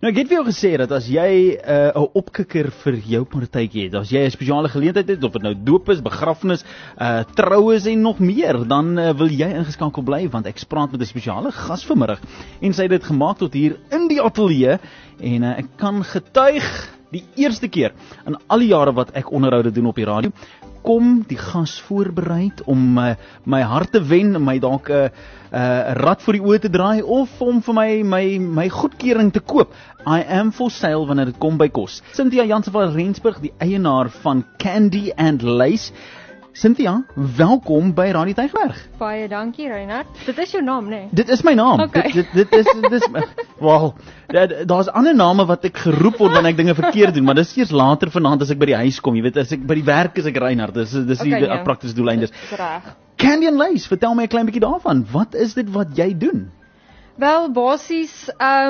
Nou, ek het vir jou gesê dat as jy 'n opkikker vir jou partytjie het, as jy 'n spesiale geleentheid het, of dit nou doop is, begrafnis, troues en nog meer, dan wil jy ingeskakel bly, want ek praat met 'n spesiale gas vanmiddag, en sy het dit gemaak tot hier in die ateljee, en ek kan getuig, die eerste keer in al die jare wat ek onderhoude doen op die radio, kom die gas voorbereid om my hart te wen, my dalk 'n rad voor die oë te draai, of om vir my goedkeuring te koop. I am for sale wanneer dit kom by kos. Cynthia Jansen van Rensburg, die eienaar van Candy and Lace. Cynthia, welkom by Radio Tygerberg. Baie dankie, Reinhard. Dit is jou naam, nee? Dit is my naam. Okay. Dit is wel, daar's ander name wat ek geroep word wanneer ek dinge verkeerd doen, maar dis eers later vanaand as ek by die huis kom, jy weet, as ek by die werk is ek Reinhard, dis Okay, die praktiese doeleindes. Dis reg. Candy and Lace, vertel my 'n klein bietjie daarvan. Wat is dit wat jy doen? Wel, basies,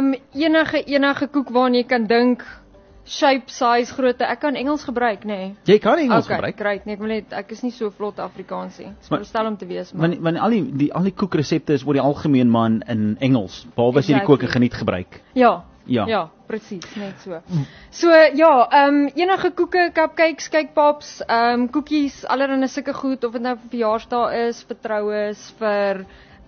enige koek waarna jy kan dink, shape, size, grootte. Ek kan Engels gebruik, nee. Jy kan Engels gebruik. Great, nee, ek is nie so vlot Afrikaans nie. Dis verstel om te wees, maar. Want al die koekresepte is oor die algemeen man in Engels, behalwe as jy die kook en geniet gebruik. Ja, presies, net so. So ja, enige koeke, cupcakes, cake pops, koekies, allerlei sulke goed, of dit nou vir verjaarsdae is, vir troues, vir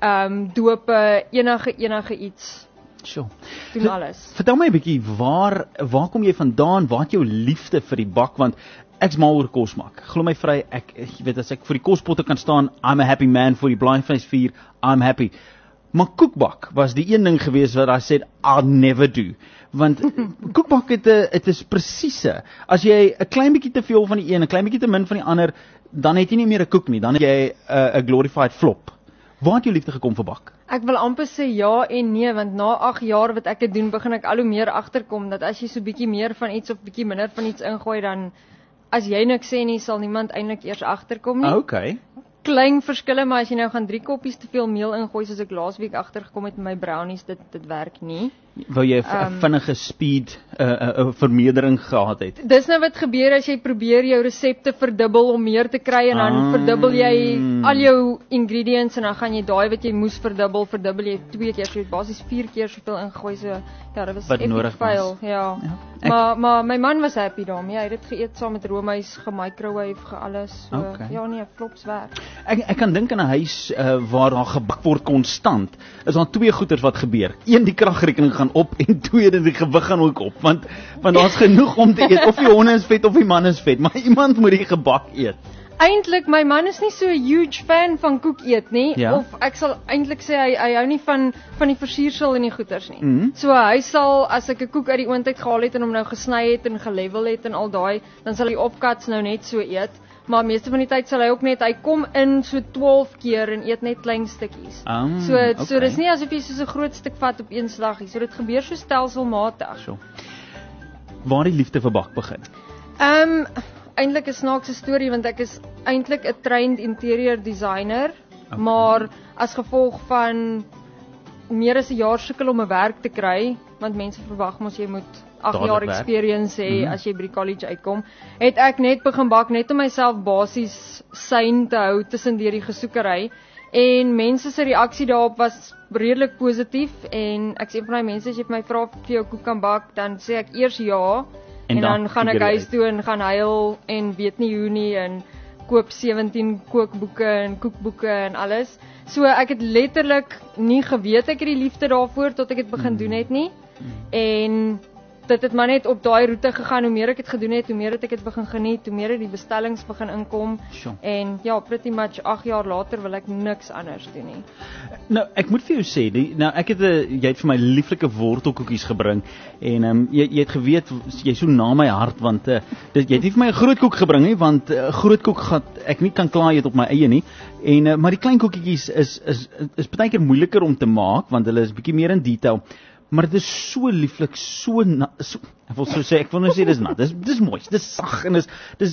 dope, enige iets. Sure. Doen alles. Vertel my 'n bietjie, waar kom jy vandaan? Waar het jou liefde vir die bak? Want ek's mal oor kos maak. Glo my vry, jy weet, as ek vir die kospotte kan staan, I'm a happy man. Vir die blindvleisvuur, I'm happy. Maar koekbak was die een ding gewees wat I said, I'll never do. Want koekbak het is presiese. As jy 'n klein bietjie te veel van die een, 'n klein bietjie te min van die ander, dan het jy nie meer 'n koek nie. Dan het jy 'n glorified flop. Waar het jou liefde gekom vir bak? Ek wil amper sê ja en nee, want na 8 jaar wat ek dit doen, begin ek al hoe meer agterkom dat as jy so bietjie meer van iets of bietjie minder van iets ingooi, dan as jy niks sê nie, sal niemand eintlik eers agterkom nie. Okay. Klein verskille, maar as jy nou gaan 3 koppies te veel meel ingooi, soos ek laasweek agtergekom het met my brownies, dit werk nie. Wou jy 'n vinnige speed vermeerdering gehad het? Dis nou wat gebeur as jy probeer jou resepte verdubbel om meer te kry, en dan verdubbel jy al jou ingredients, en dan gaan jy daai wat jy moes verdubbel jy 2 keer, so jy het basies 4 keer soveel ingegooi, so ja, dit was epic fail, ja. Maar my man was happy daarmee, hy het dit geëet saam met roomys, gemicrowave, alles, so ja nee, flops werk. Ek kan dink aan 'n huis waar daar gebak word konstant, is daar 2 goeters wat gebeur. 1, die kragrekening gaan op, en 2, die gewig gaan ook op, want daar's genoeg om te eet, of die honde is vet of die man is vet, maar iemand moet die gebak eet. Eintlik, my man is nie so 'n huge fan van koek eet nie, of ek sal eintlik sê hy hou nie van die versiersel en die goeters nie. So hy sal, as ek 'n koek uit die oond uit gehaal het en hom nou gesny het en gelevel het en al daai, dan sal hy opcuts nou net so eet. Maar meeste van die tyd sal hy ook net, hy kom in so 12 keer en eet net klein stukkies. So dis nie asof jy soos 'n groot stuk vat op een slaggie, so dit gebeur so stelselmatig. So. Waar die liefde vir bak begin? Eintlik 'n snaakse storie, want ek is eintlik 'n trained interior designer, maar as gevolg van meer as 'n jaar sukkel om 'n werk te kry, want mense verwag mos jy moet 8 jaar experience hê as jy by die college uitkom, het ek net begin bak, net om myself basies sane te hou tussen deur die gesoekery, en mense se reaksie daarop was redelik positief, en ek sê een van die mense, as jy vir my vra of ek vir jou koek kan bak, dan sê ek eers ja, en dan gaan ek huis toe en gaan huil, en weet nie hoe nie, en koop 17 kookboeke en koekboeke en alles. So ek het letterlik nie geweet ek het die liefde daarvoor, tot ek het begin doen het nie, en dit het maar net op daai roete gegaan, hoe meer ek het gedoen het, hoe meer het ek het begin geniet, hoe meer het die bestellings begin inkom, en ja, pretty much 8 jaar later wil ek niks anders doen nie. Nou, ek moet vir jou sê, jy het vir my lieflike wortelkoekies gebring, en jy het geweet, jy is so na my hart, want jy het nie vir my 'n groot koek gebring nie, want groot koek gaan ek nie kan klaar eet op my eie nie, en maar die klein koekies is baie keer moeiliker om te maak, want hulle is bietjie meer in detail. Maar dit is so lieflik, ek wil nou sê dis nat, dis mooi, dis sag, en dis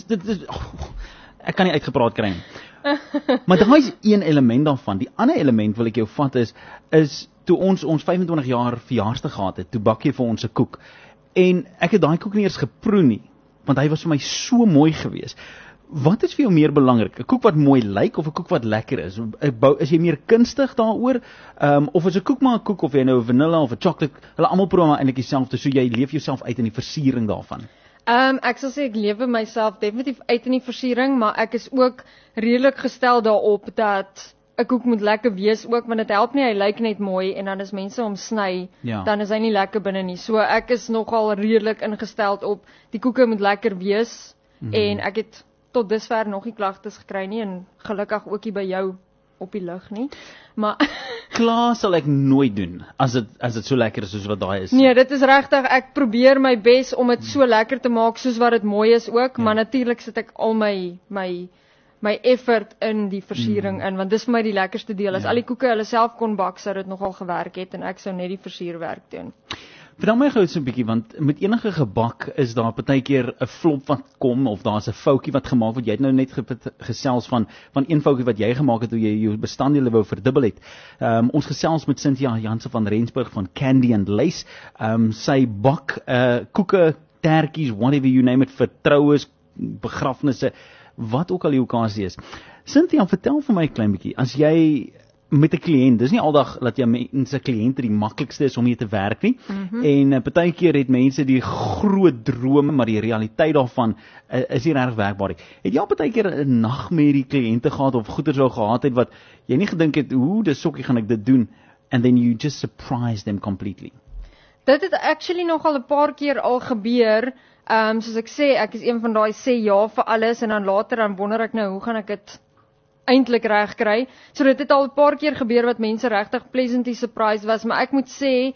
ek kan nie uitgepraat kry nie. Maar daar is een element daarvan. Die ander element wil ek jou vat is toe ons 25 jaar verjaarsdag gehad het, toe bak jy vir ons 'n koek, en ek het daai koek nie eers geproe nie, want hy was vir my so mooi geweest. Wat is vir jou meer belangrik? 'n Koek wat mooi lyk of 'n koek wat lekker is? Is jy meer kunstig daaroor? Of is 'n koek maar 'n koek of jy nou 'n vanilla of 'n chocolate, hulle almal probeer maar eintlik dieselfde, so jy leef jouself uit in die versiering daarvan. Ek sal sê ek lewe myself definitief uit in die versiering, maar ek is ook redelik gestel daarop dat 'n koek moet lekker wees ook, want dit help nie, hy lyk net mooi en dan as mense hom sny, dan is hy nie lekker binne nie. So ek is nogal redelik ingestel op die koeke moet lekker wees en ek het tot dusver nog nie klagtes gekry nie en gelukkig ook nie by jou op die lug nie. Maar klaar sal ek nooit doen as dit so lekker is soos wat daai is. Nee, dit is regtig, ek probeer my bes om dit so lekker te maak soos wat dit mooi is ook, maar natuurlik sit ek al my effort in die versiering in, want dis vir my die lekkerste deel. As al die koeke hulle self kon bak, sou dit nogal gewerk het en ek sou net die versierwerk doen. Vertel my gou so 'n bietjie, want met enige gebak is daar partykeer 'n flop wat kom of daar's 'n foutjie wat gemaak word. Jy het nou net gesels van een foutjie wat jy gemaak het toe jy jou bestanddele wou verdubbel het. Ons gesels met Cynthia Jansen van Rensburg van Candy and Lace. Sy bak koeke, tertjies, whatever you name it, vir troues, begrafnisse, wat ook al die okasie is. Cynthia, vertel vir my 'n klein bietjie, as jy met 'n kliënt, dis nie aldag dat jy mense kliënte die maklikste is om mee te werk nie, en partykeer het mense die groot drome, maar die realiteit daarvan is nie regtig werkbaar nie. Het jy al partykeer 'n nag met die kliënte gehad of goeie sou gehad het wat jy nie gedink het, hoe dis sokkie gaan ek dit doen, and then you just surprise them completely? Dit het actually nogal 'n paar keer al gebeur. Soos ek sê, ek is een van daai sê ja vir alles en dan later dan wonder ek nou, hoe gaan ek dit eintlik reg kry. So dit het al 'n paar keer gebeur wat mense regtig pleasantly surprised was, maar ek moet sê,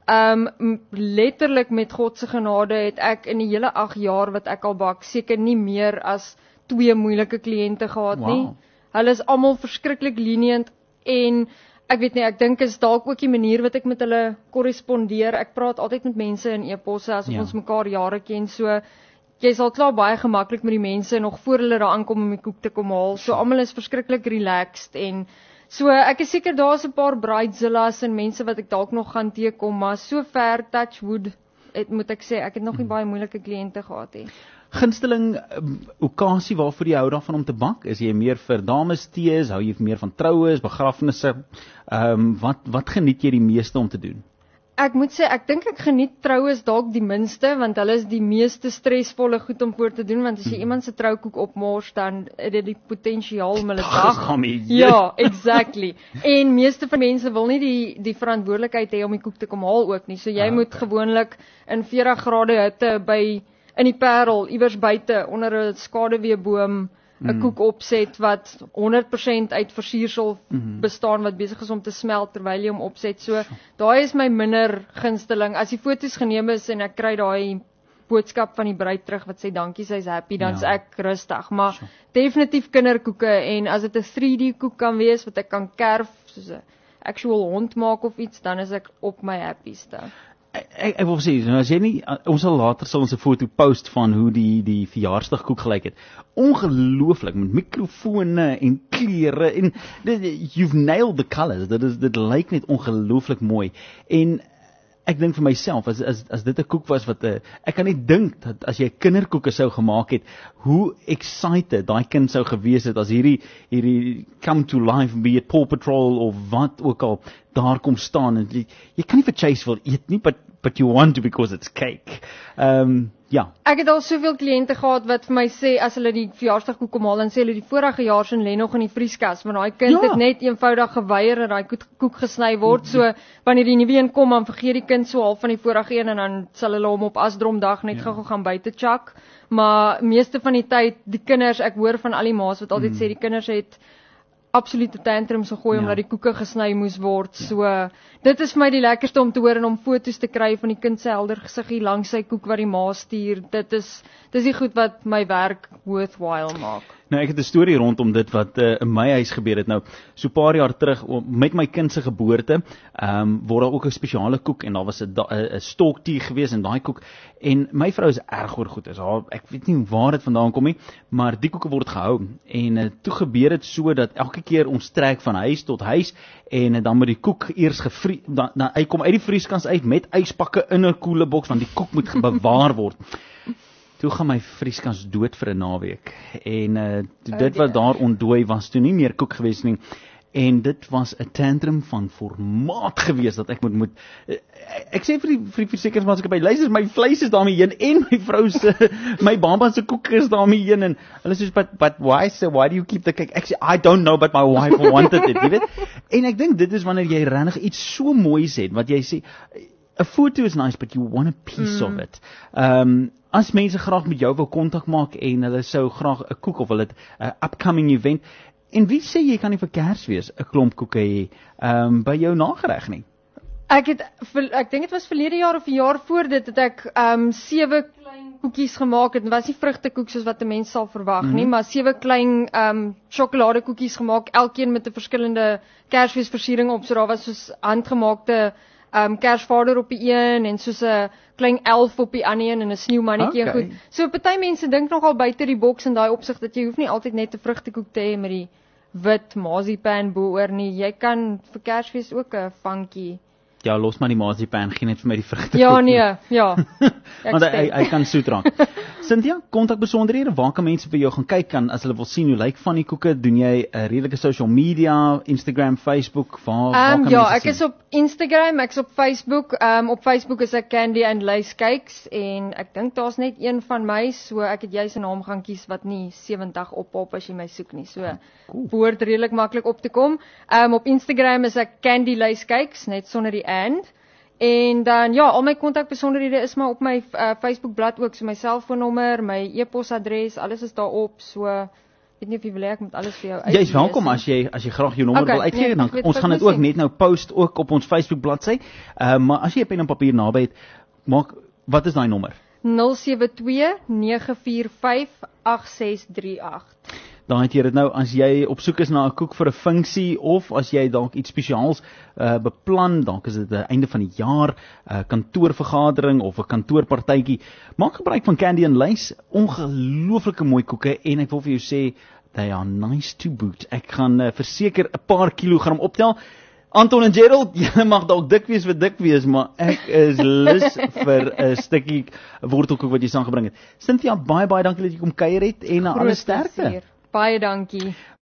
letterlik met God se genade het ek in die hele 8 jaar wat ek al bak, seker nie meer as 2 moeilike kliënte gehad nie. Hulle is almal verskriklik lenient en ek weet nie, ek dink is dalk ook die manier wat ek met hulle korrespondeer. Ek praat altyd met mense in e-posse asof ons mekaar jare ken, so jy sal klaar baie gemaklik met die mense nog voor hulle daar aankom om die koek te kom haal. So almal is verskriklik relaxed en so ek is seker daar's 'n paar bridezillas en mense wat ek dalk nog gaan teekom, maar so ver touch wood, moet ek sê, ek het nog nie baie moeilike kliënte gehad nie. Gunsteling okasie waarvoor jy hou daarvan om te bak? Is jy meer vir dames tees, hou jy meer van troues, begrafnisse? Wat geniet jy die meeste om te doen? Ek moet sê, ek dink ek geniet troues dalk die minste, want hulle is die meeste stresvolle goed om voor te doen, want as jy iemand se troukoek opmors, dan het dit die potensiaal om hulle dag. Ja, exactly. En meeste van mense wil nie die verantwoordelikheid hê om die koek te kom haal ook nie, so jy moet gewoonlik in 40 grade hitte in die Parel, iewers buite, onder 'n skaduweeboom, 'n koek opset wat 100% uit versiersel bestaan, wat besig is om te smelt terwyl jy hom opset. So, daai is my minder gunsteling. As die foto's geneem is en ek kry daai boodskap van die bruid terug wat sê dankie, sy's happy, dan's ek rustig. Maar definitief kinderkoeke, en as dit 'n 3D koek kan wees wat ek kan kerf, soos 'n actual hond maak of iets, dan is ek op my happieste. Ek wil sê, as jy nie, ons sal later 'n foto post van hoe die verjaarsdagkoek gelyk het. Ongelooflik, met mikrofone en kleure en you've nailed the colours. Dit lyk net ongelooflik mooi. En ek dink vir myself, as dit 'n koek was wat ek kan net dink dat as jy kinderkoeke sou gemaak het, hoe excited daai kind sou gewees het as hierdie come to life, be it Paw Patrol of wat ook al daar kom staan, en jy kan nie vir Chase wil eet nie, but you want to because it's cake. Ek het al soveel kliënte gehad wat vir my sê, as hulle die verjaarsdagkoek kom haal, en sê hulle die vorige jaar se lê nog in die vrieskas, want daai kind het net eenvoudig geweier dat daai koek gesny word, so wanneer die nuwe een kom, dan vergeet die kind so half van die vorige een, en dan sal hulle hom op Asdromdag net gou gaan buite chak. Maar meeste van die tyd, die kinders, ek hoor van al die ma's wat altyd sê, die kinders het absolute tantrums gegooi omdat die koeke gesny moes word. So dit is vir my die lekkerste om te hoor en om foto's te kry van die kind se helder gesiggie langs sy koek wat die ma stuur. Dis die goed wat my werk worthwhile maak. Nou, ek het 'n storie rondom dit wat in my huis gebeur het. Nou, so 'n paar jaar terug met my kind se geboorte, word daar ook 'n spesiale koek, en daar was 'n stoktie gewees in daai koek, en my vrou is erg oor goed. Ek weet nie waar dit vandaan kom nie, maar die koeke word gehou, en toe gebeur dit so dat elke keer ons trek van huis tot huis, en dan moet die koek eers dan hy kom uit die vrieskans uit met yspakke in 'n koeleboks, want die koek moet bewaar word. Toe gaan my vrieskans dood vir 'n naweek. En dit wat daar ontdooi was toe nie meer koek gewees nie. En dit was 'n tantrum van formaat gewees dat ek moet ek sê vir die versekeringsmaatskappy, luister, my vleis is daarmee heen en my vrou se my baba se koek is daarmee heen en hulle sê but why do you keep the cake? Ek sê I don't know, but my wife wanted it, jy weet. En ek dink dit is wanneer jy regtig iets so moois het wat jy sê 'n foto is nice, but you want a piece of it. As mense graag met jou wil kontak maak en hulle sou graag 'n koek of hulle het 'n upcoming event, en wie sê jy kan nie vir Kersfees 'n klomp koeke hê by jou nagereg nie? Ek dink dit was verlede jaar of 'n jaar voor dit het ek 7 klein koekies gemaak. Dit was nie vrugtekoek soos wat 'n mens sal verwag nie, maar 7 klein sjokoladekoekies gemaak, elkeen met 'n verskillende Kersfeesversiering op. So daar was soos handgemaakte Kersvader op die een en soos 'n klein elf op die ander een en 'n sneeumannetjie en goed. So party mense dink nogal buite die boks in daai opsig dat jy hoef nie altyd net 'n vrugtekoek te hê met die wit marzipan bo-oor nie. Jy kan vir Kersfees ook 'n funky. Ja, los maar die marzipan, geen net vir my die vrugtekoek. Ja nee, ja. Want hy kan soet raak. Cynthia, kontakbesonderhede, waar kan mense vir jou gaan kyk as hulle wil sien hoe lyk van die koeke? Doen jy 'n redelike social media, Instagram, Facebook, waar kan mense ja, sien? ek is op Instagram, ek is op Facebook. Op Facebook is ek Candy and Lace Cakes en ek dink daar's net een van my, so ek het juis 'n naam gaan kies wat nie 70 oppop as jy my soek nie. So behoort redelik maklik op te kom. Op Instagram is ek Candy Lace Cakes, net sonder die and. En dan ja, al my kontakbesonderhede is maar op my Facebook bladsy ook, so my selfoonnommer, my e-posadres, alles is daarop. So weet nie of jy wil hê ek moet alles vir jou uitlees. Jy is welkom as jy graag jou nommer wil uitgee, dan ons gaan dit ook net nou post ook op ons Facebook bladsy. Maar as jy 'n pen en papier naby het, wat is daai nommer? 072 945 8638. Dan het jy dit nou, as jy op soek is na 'n koek vir 'n funksie, of as jy dalk iets spesiaals beplan, dalk is dit die einde van die jaar, kantoorvergadering of 'n kantoorpartytjie, maak gebruik van Candy and Lace, ongelooflike mooi koeke, en ek wil vir jou sê, they are nice to boot. Ek gaan verseker 'n paar kilogram optel. Anton en Gerald, julle mag dalk dik wees vir dik wees, maar ek is lus vir 'n stukkie wortelkoek wat jy saamgebring het. Cynthia, baie dankie dat jy kom kuier het en alle sterkte. Baie dankie.